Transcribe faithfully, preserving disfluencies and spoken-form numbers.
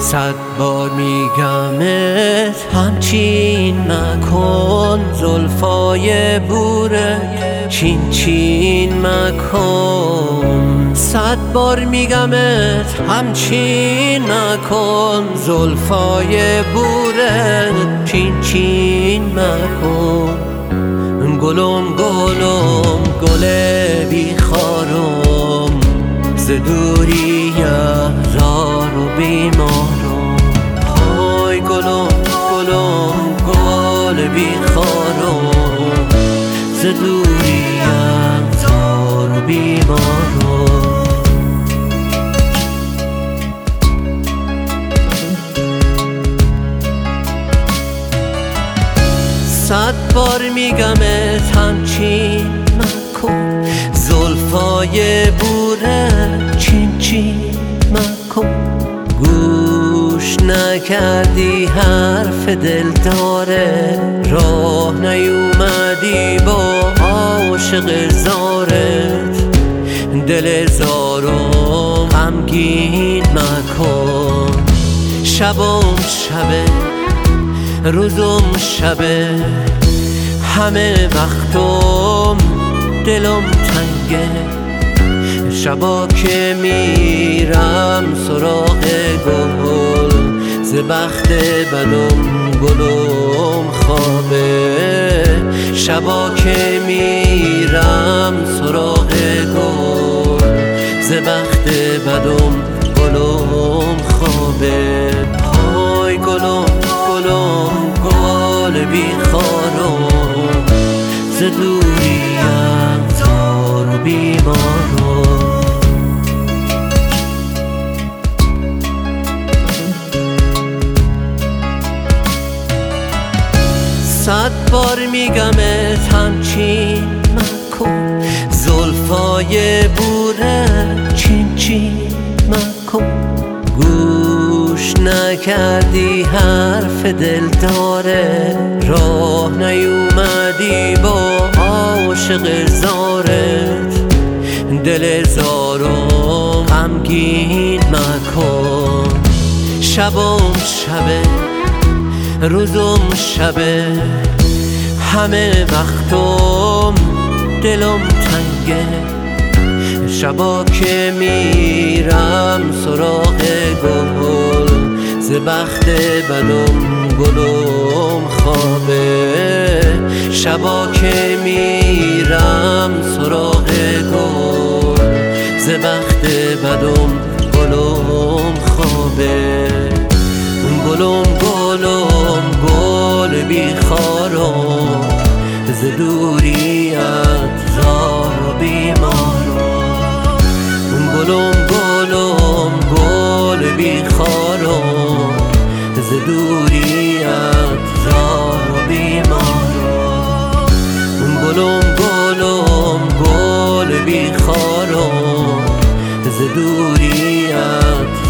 صد بار میگمت همچین نکن، زلفای بوره چین چین مکن. صد بار میگمت همچین نکن، زلفای بوره چین چین مکن. گلم گلم گل بیخارم، ز دوری زار و بیمارم. های گلم گلم گل بیخارم، ز دوری زار و بیمارم. صد بار میگمت همچین مکن، زلفای بوره چین چین مکن. گوش نکردی حرف دل داره، راه نیومدی با عاشق زارت. دل زارم غمگین مکن، شبم شبه روزم شبه، همه وقتم دلم تنگه. شبا که میرم سراغ گل، ز بخت بدم گلم خوابه. شبا که میرم سراغ گل، ز بخت بدم گلم خوابه. های گلم گلم گل بیخارم، ز دوریم زار و بیمارم. صد بار میگمت همچین مکن، زلفای بوره چین چین مکن. گوش نکردی حرف دل داره، راه نیومدی با عاشق زارت. دل زارم غمگین مکن، شبم شبه روزم شبه، همه وقتم دلم تنگه. شبا که میرم سراغ گل، ز بخت بدم گلم خوابه. شبا که میرم سراغ گل، ز بخت بدم گلم خوابه. گلم گلم گل بیخارم، ز دوریت زار و بیمارم. گلم گلم گل بیخارم، ز دوریت زار و بیمارم. گلم گلم گل بیخارم، ز دوریت